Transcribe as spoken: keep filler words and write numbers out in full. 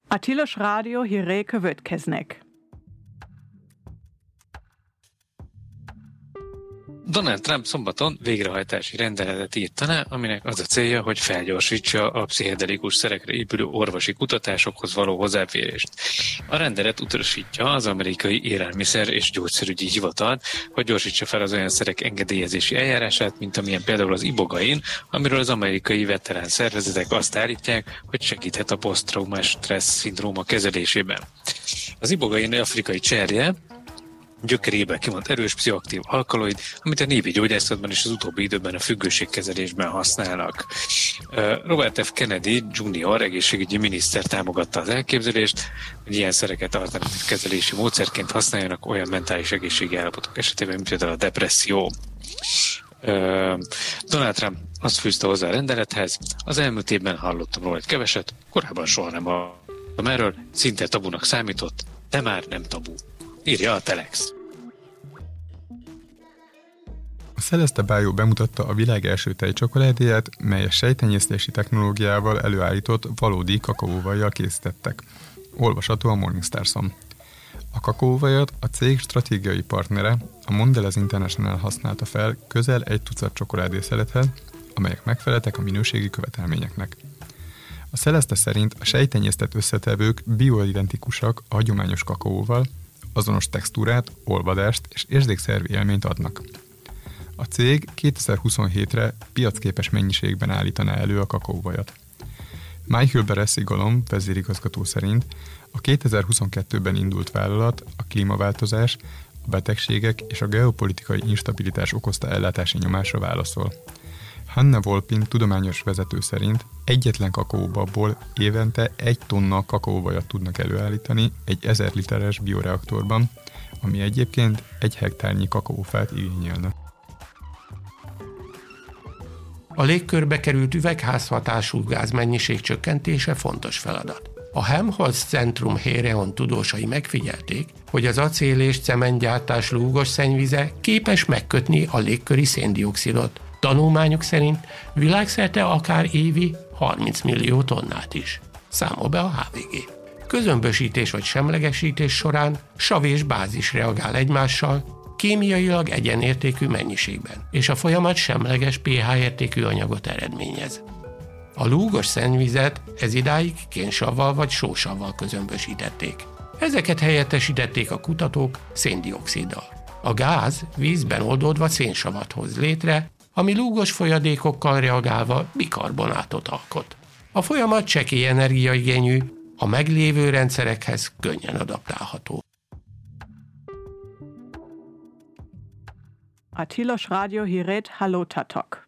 A Tilos Rádió hírei következnek. Donald Trump szombaton végrehajtási rendeletet írt alá, aminek az a célja, hogy felgyorsítsa a pszichedelikus szerekre épülő orvosi kutatásokhoz való hozzáférést. A rendelet utasítja az amerikai élelmiszer- és gyógyszerügyi hivatalt, hogy gyorsítsa fel az olyan szerek engedélyezési eljárását, mint amilyen például az ibogain, amiről az amerikai veterán szervezetek azt állítják, hogy segíthet a poszttraumás stressz szindróma kezelésében. Az ibogain afrikai cserje gyökerébe kimond erős pszichoaktív alkaloid, amit a népi gyógyászatban és az utóbbi időben a függőségkezelésben használnak. Robert F. Kennedy junior egészségügyi miniszter támogatta az elképzelést, hogy ilyen szereket alternatív kezelési módszerként használjanak olyan mentális egészségi állapotok esetében, mint például a depresszió. Donald Trump azt fűzte hozzá a rendelethez: az elmúlt évben hallottam róla egy keveset, korábban soha nem hallottam erről, szinte tabunak számított, de már nem tabu. Írja a Telex. A Celeste Bio bemutatta a világ első tejcsokoládéját, melyet sejtenyésztési technológiával előállított valódi kakaóvajjal készítettek. Olvasható a Morningstar-on. A kakaóvajat a cég stratégiai partnere, a Mondelez International használta fel közel egy tucat csokoládészelethez, amelyek megfeleltek a minőségi követelményeknek. A Celeste szerint a sejtenyésztett összetevők bioidentikusak a hagyományos kakaóval, azonos textúrát, olvadást és érzékszervi élményt adnak. A cég kétezer-huszonhétre piacképes mennyiségben állítaná elő a kakaóvajat. Michael Beressi-Gollum vezérigazgató szerint a kétezer-huszonkettőben indult vállalat a klímaváltozás, a betegségek és a geopolitikai instabilitás okozta ellátási nyomásra válaszol. Hanna Volpin tudományos vezető szerint egyetlen kakaóbabból évente egy tonna kakaóvajat tudnak előállítani egy ezer literes bioreaktorban, ami egyébként egy hektárnyi kakaófát igényelne. A légkörbe került üvegházhatású gáz mennyiség csökkentése fontos feladat. A Helmholtz Centrum Héreon tudósai megfigyelték, hogy az acél és cementgyártás lúgos szennyvize képes megkötni a légköri széndioxidot. Tanulmányok szerint világszerte akár évi harminc millió tonnát is. Számol be a há vé gé. Közömbösítés vagy semlegesítés során sav és bázis reagál egymással, kémiailag egyenértékű mennyiségben, és a folyamat semleges pH értékű anyagot eredményez. A lúgos szennyvizet ezidáig kénsavval vagy sósavval közömbösítették. Ezeket helyettesítették a kutatók széndioxiddal. A gáz vízben oldódva szénsavat hoz létre, ami lúgos folyadékokkal reagálva bikarbonátot alkot. A folyamat csekély energiaigényű, a meglévő rendszerekhez könnyen adaptálható. A Tilos Rádió hírét hallottatok.